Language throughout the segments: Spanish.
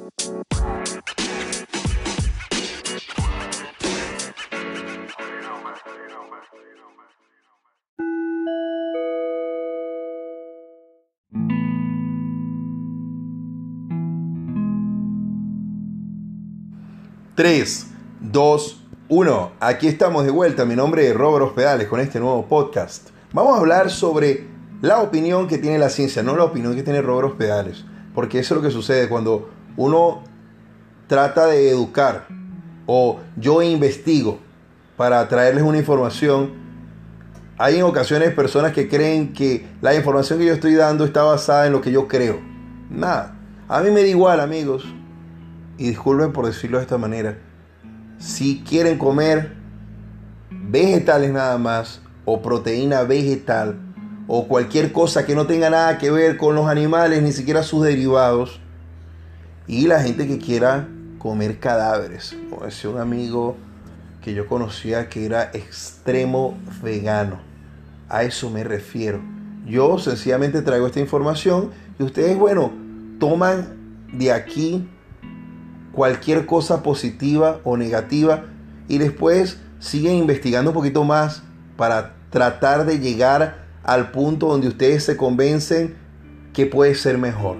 Tres, dos, uno. Aquí estamos de vuelta. Mi nombre es Robert Hospedales con este nuevo podcast. Vamos a hablar sobre la opinión que tiene la ciencia, no la opinión que tiene Robert Hospedales. Porque eso es lo que sucede cuando uno trata de educar o yo investigo para traerles una información. Hay en ocasiones personas que creen que la información que yo estoy dando está basada en lo que yo creo. Nada. A mí me da igual, amigos. Y disculpen por decirlo de esta manera. Si quieren comer vegetales nada más, o proteína vegetal, o cualquier cosa que no tenga nada que ver con los animales, ni siquiera sus derivados, y la gente que quiera comer cadáveres, como decía un amigo que yo conocía que era extremo vegano, a eso me refiero. Yo sencillamente traigo esta información y ustedes, bueno, toman de aquí cualquier cosa positiva o negativa y después siguen investigando un poquito más para tratar de llegar al punto donde ustedes se convencen que puede ser mejor.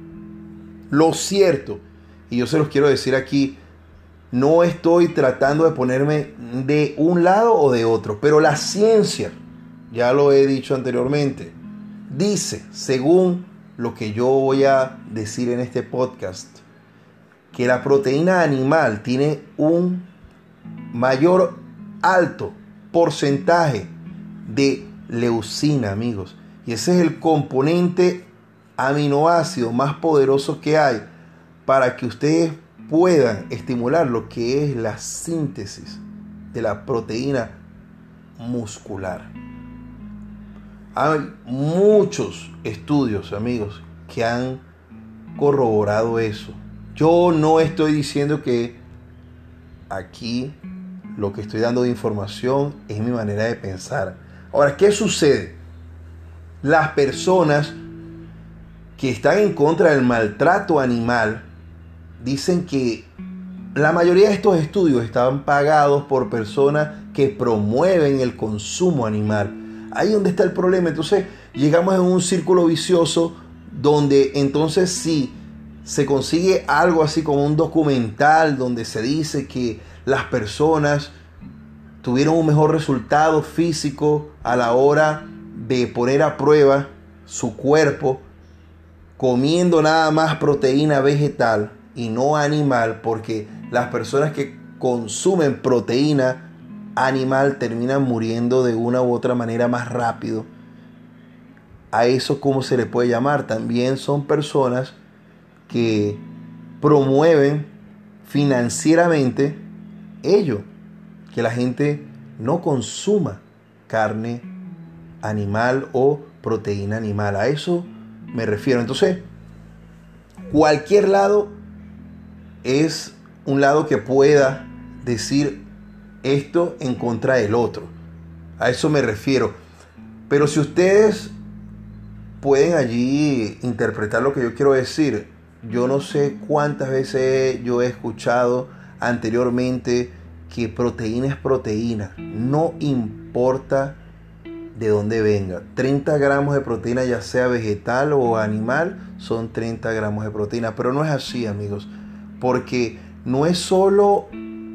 Lo cierto, y yo se los quiero decir aquí, no estoy tratando de ponerme de un lado o de otro, pero la ciencia, ya lo he dicho anteriormente, dice, según lo que yo voy a decir en este podcast, que la proteína animal tiene un mayor alto porcentaje de leucina, amigos. Y ese es el componente aminoácido más poderoso que hay para que ustedes puedan estimular lo que es la síntesis de la proteína muscular. Hay muchos estudios, amigos, que han corroborado eso. Yo no estoy diciendo que aquí lo que estoy dando de información es mi manera de pensar. Ahora, ¿qué sucede? Las personas que están en contra del maltrato animal dicen que la mayoría de estos estudios están pagados por personas que promueven el consumo animal. Ahí es donde está el problema. Entonces llegamos en un círculo vicioso donde entonces sí se consigue algo así como un documental donde se dice que las personas tuvieron un mejor resultado físico a la hora de poner a prueba su cuerpo comiendo nada más proteína vegetal y no animal, porque las personas que consumen proteína animal terminan muriendo de una u otra manera más rápido. A eso, ¿cómo se le puede llamar? También son personas que promueven financieramente ello, que la gente no consuma carne animal o proteína animal. A eso me refiero. Entonces, cualquier lado es un lado que pueda decir esto en contra del otro. A eso me refiero. Pero si ustedes pueden allí interpretar lo que yo quiero decir, yo no sé cuántas veces yo he escuchado anteriormente que proteína es proteína. No importa de dónde venga. 30 gramos de proteína, ya sea vegetal o animal, son 30 gramos de proteína. Pero no es así, amigos. Porque no es solo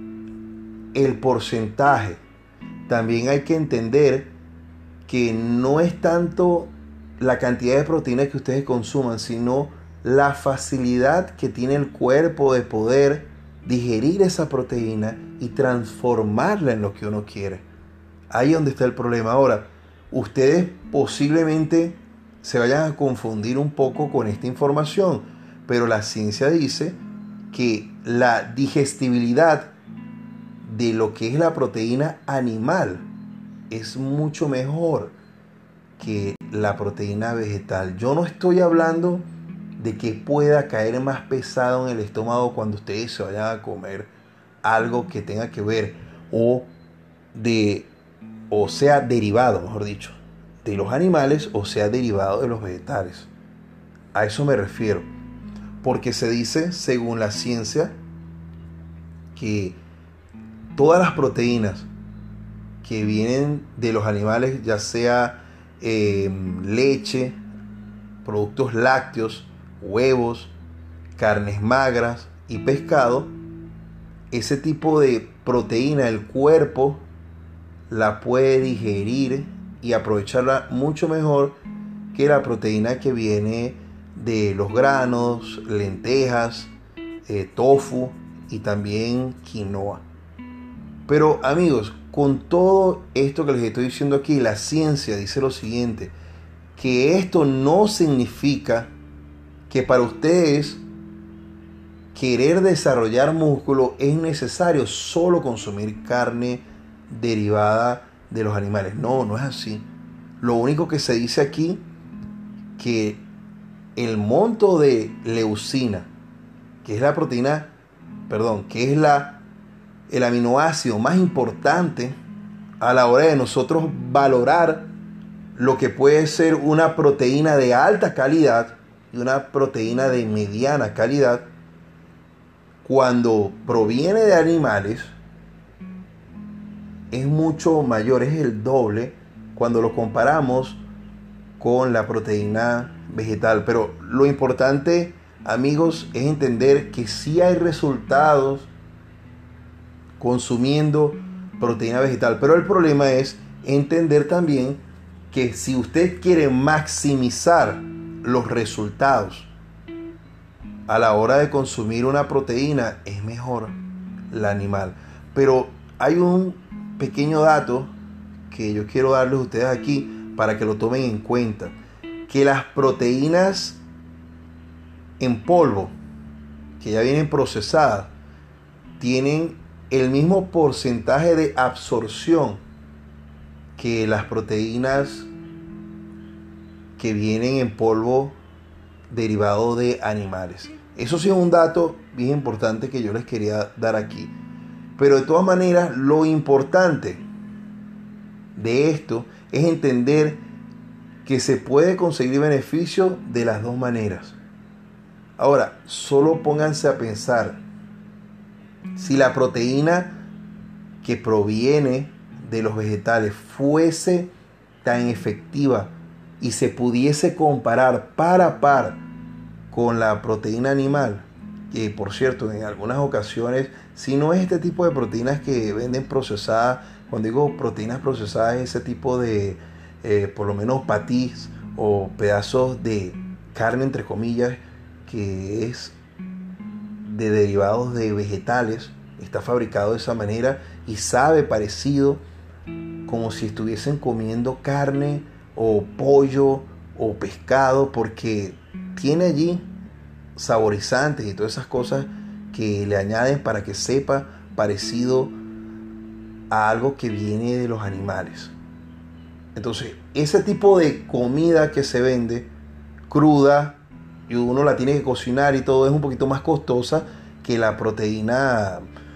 el porcentaje. También hay que entender que no es tanto la cantidad de proteína que ustedes consuman, sino la facilidad que tiene el cuerpo de poder digerir esa proteína y transformarla en lo que uno quiere. Ahí es donde está el problema. Ahora, ustedes posiblemente se vayan a confundir un poco con esta información, pero la ciencia dice que la digestibilidad de lo que es la proteína animal es mucho mejor que la proteína vegetal. Yo no estoy hablando de que pueda caer más pesado en el estómago cuando ustedes se vayan a comer algo que tenga que ver o sea derivado, mejor dicho, de los animales o sea derivado de los vegetales. A eso me refiero. porque se dice, según la ciencia, que todas las proteínas que vienen de los animales, ya sea leche, productos lácteos, huevos, carnes magras y pescado, ese tipo de proteína el cuerpo la puede digerir y aprovecharla mucho mejor que la proteína que viene de los granos, lentejas, tofu y también quinoa. Pero amigos, con todo esto que les estoy diciendo aquí, la ciencia dice lo siguiente, que esto no significa que para ustedes querer desarrollar músculo es necesario solo consumir carne derivada de los animales. No, no es así. Lo único que se dice aquí, que el monto de leucina, que es la proteína, que es el aminoácido más importante a la hora de nosotros valorar lo que puede ser una proteína de alta calidad y una proteína de mediana calidad, cuando proviene de animales, es mucho mayor, es el doble cuando lo comparamos con la proteína vegetal. Pero lo importante, amigos, es entender que sí hay resultados consumiendo proteína vegetal, pero el problema es entender también que si usted quiere maximizar los resultados a la hora de consumir una proteína, es mejor la animal. Pero hay un pequeño dato que yo quiero darles a ustedes aquí para que lo tomen en cuenta, que las proteínas en polvo que ya vienen procesadas tienen el mismo porcentaje de absorción que las proteínas que vienen en polvo derivado de animales. Eso sí es un dato bien importante que yo les quería dar aquí. Pero de todas maneras, lo importante de esto es entender que se puede conseguir beneficio de las dos maneras. Ahora, solo pónganse a pensar, si la proteína que proviene de los vegetales fuese tan efectiva y se pudiese comparar par a par con la proteína animal, que por cierto en algunas ocasiones, si no es este tipo de proteínas que venden procesadas, cuando digo proteínas procesadas es ese tipo de por lo menos patís o pedazos de carne entre comillas que es de derivados de vegetales, está fabricado de esa manera y sabe parecido como si estuviesen comiendo carne o pollo o pescado, porque tiene allí saborizantes y todas esas cosas que le añaden para que sepa parecido a algo que viene de los animales. Entonces, ese tipo de comida que se vende cruda y uno la tiene que cocinar y todo, es un poquito más costosa que la proteína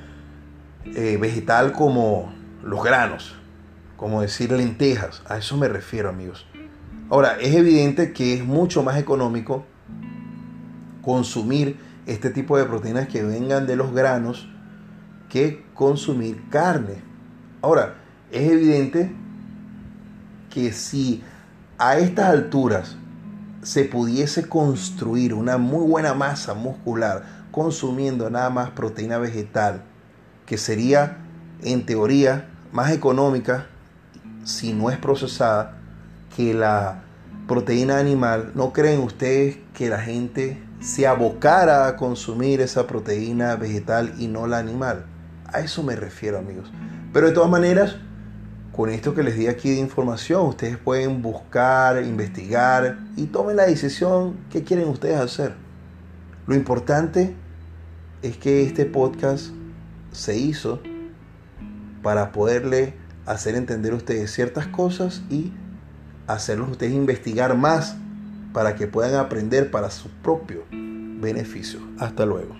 vegetal, como los granos, como decir lentejas. A eso me refiero, amigos. Ahora, es evidente que es mucho más económico consumir este tipo de proteínas que vengan de los granos que consumir carne. Ahora, es evidente que si a estas alturas se pudiese construir una muy buena masa muscular consumiendo nada más proteína vegetal, que sería en teoría más económica si no es procesada que la proteína animal, ¿no creen ustedes que la gente se abocara a consumir esa proteína vegetal y no la animal? A eso me refiero, amigos. Pero de todas maneras, con esto que les di aquí de información, ustedes pueden buscar, investigar y tomen la decisión que quieren ustedes hacer. Lo importante es que este podcast se hizo para poderle hacer entender a ustedes ciertas cosas y hacerlos ustedes investigar más para que puedan aprender para su propio beneficio. Hasta luego.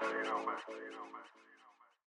Está bien, hombre.